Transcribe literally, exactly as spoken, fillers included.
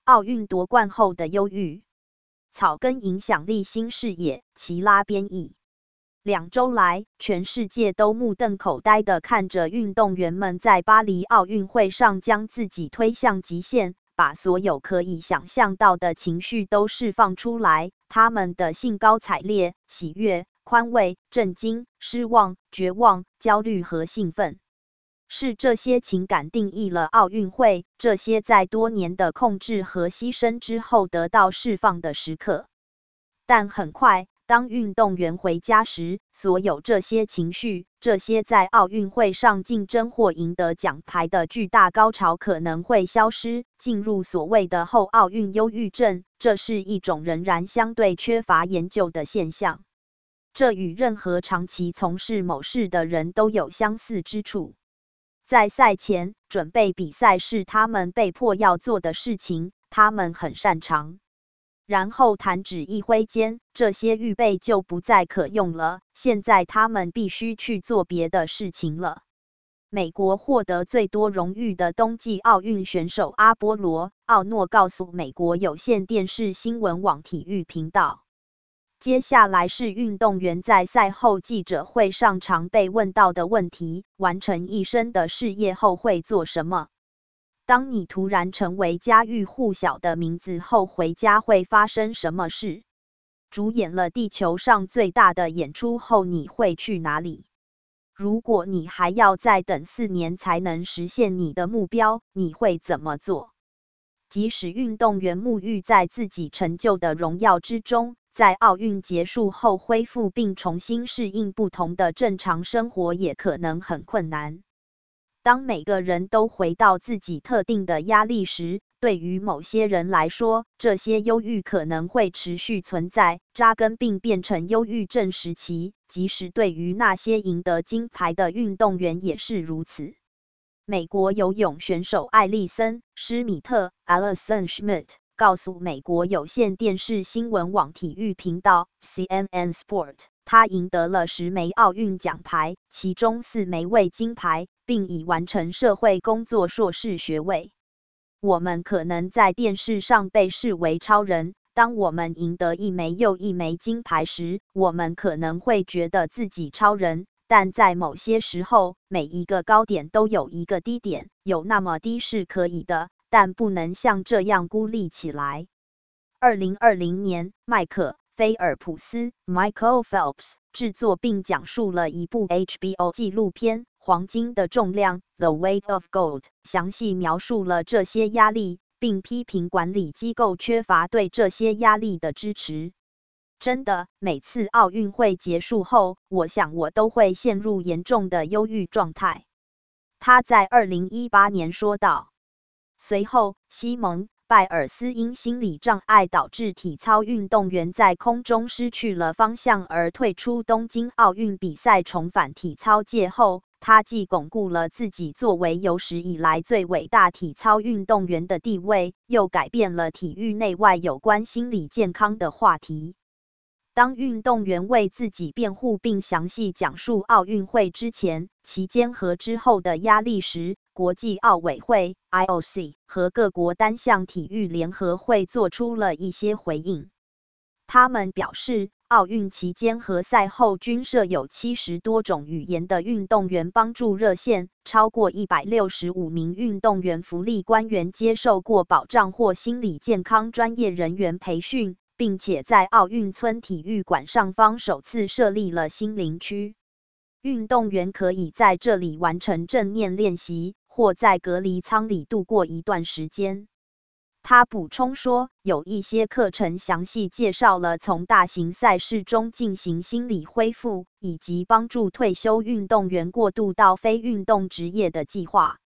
奥运夺冠后的忧郁。草根影响力新视野，齐拉编译。两周来，全世界都目瞪口呆地看着运动员们在巴黎奥运会上将自己推向极限，把所有可以想象到的情绪都释放出来，他们的兴高采烈、喜悦、宽慰、震惊、失望、绝望、焦虑和兴奋。是这些情感定义了奥运会，这些在多年的控制和牺牲之后得到释放的时刻。但很快，当运动员回家时，所有这些情绪，这些在奥运会上竞争或赢得奖牌的巨大高潮可能会消失，进入所谓的后奥运忧郁症，这是一种仍然相对缺乏研究的现象。这与任何长期从事某事的人都有相似之处。在赛前，准备比赛是他们被迫要做的事情，他们很擅长。然后弹指一挥间，这些预备就不再可用了，现在他们必须去做别的事情了。美国获得最多荣誉的冬季奥运选手阿波罗·奥诺告诉美国有线电视新闻网体育频道。接下来是运动员在赛后记者会上常被问到的问题：完成一生的事业后会做什么？当你突然成为家喻户晓的名字后，回家会发生什么事？主演了地球上最大的演出后，你会去哪里？如果你还要再等四年才能实现你的目标，你会怎么做？即使运动员沐浴在自己成就的荣耀之中，在奥运结束后恢复并重新适应不同的正常生活也可能很困难。当每个人都回到自己特定的压力时，对于某些人来说，这些忧郁可能会持续存在，扎根并变成忧郁症时期，即使对于那些赢得金牌的运动员也是如此。美国游泳选手艾丽森·施米特 （Alison Schmidt） 告诉美国有线电视新闻网体育频道 C N N Sport， 他赢得了十枚奥运奖牌，其中四枚为金牌，并已完成社会工作硕士学位。我们可能在电视上被视为超人，当我们赢得一枚又一枚金牌时，我们可能会觉得自己超人。但在某些时候，每一个高点都有一个低点，有那么低是可以的，但不能像这样孤立起来。二零二零年，麦克·菲尔普斯 （Michael Phelps） 制作并讲述了一部 H B O 纪录片《黄金的重量》（The Weight of Gold）， 详细描述了这些压力，并批评管理机构缺乏对这些压力的支持。真的，每次奥运会结束后，我想我都会陷入严重的忧郁状态。他在二零一八年说道。随后，西蒙·拜尔斯因心理障碍导致体操运动员在空中失去了方向而退出东京奥运比赛，重返体操界后，他既巩固了自己作为有史以来最伟大体操运动员的地位，又改变了体育内外有关心理健康的话题。当运动员为自己辩护并详细讲述奥运会之前、期间和之后的压力时，国际奥委会 I O C 和各国单项体育联合会做出了一些回应。他们表示，奥运期间和赛后均设有七十多种语言的运动员帮助热线，超过一百六十五名运动员福利官员接受过保障或心理健康专业人员培训，并且在奥运村体育馆上方首次设立了心灵区。运动员可以在这里完成正念练习，或在隔离舱里度过一段时间。他补充说，有一些课程详细介绍了从大型赛事中进行心理恢复，以及帮助退休运动员过渡到非运动职业的计划。